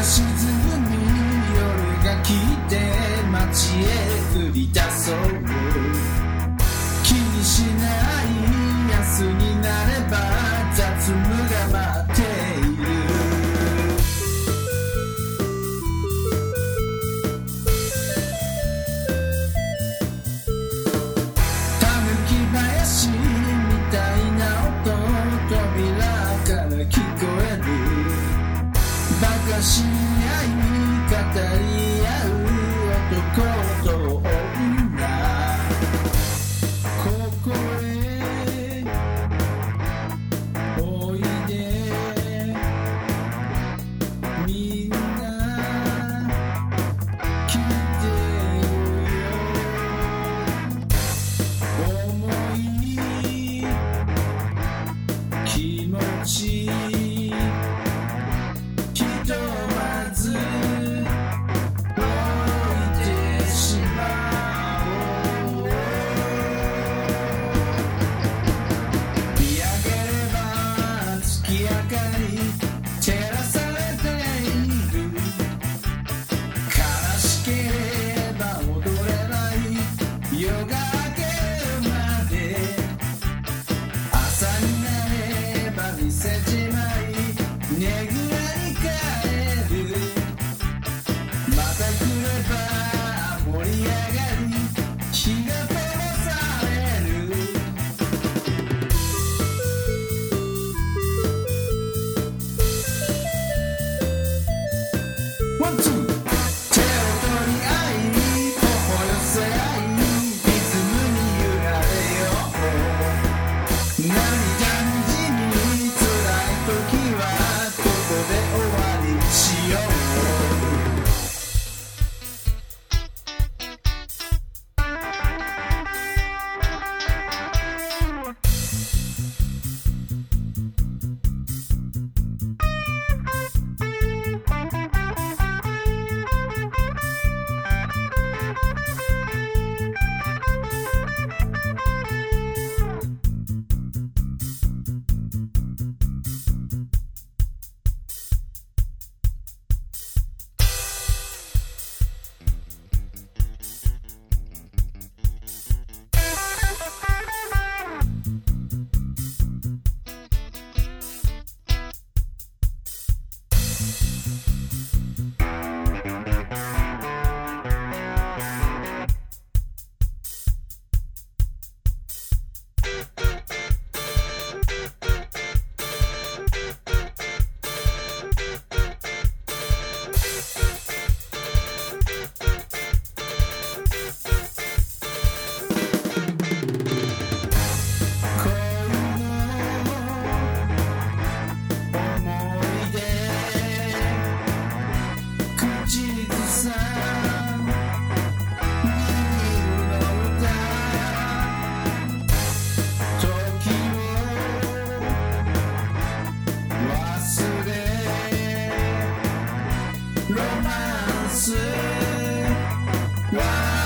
沈むに夜が来て街へ繰り出そう気にしない明日になれば雑務が待っているたぬき林みたいな音扉から聞こえる馬鹿し合い語り合う男と女ここへおいでみんな来てよ思い気持ちひとまず置いてしまおう見上げれば月明かり照らされている悲しければ踊れない夜が明けるまで朝になれば店じまいねぐらに帰るまた来れば盛り上がり日が灯されるワンツー手を取り合い頬寄せ合いリズムに揺られよう涙にじみ辛い時はここで終わりにしようロマンス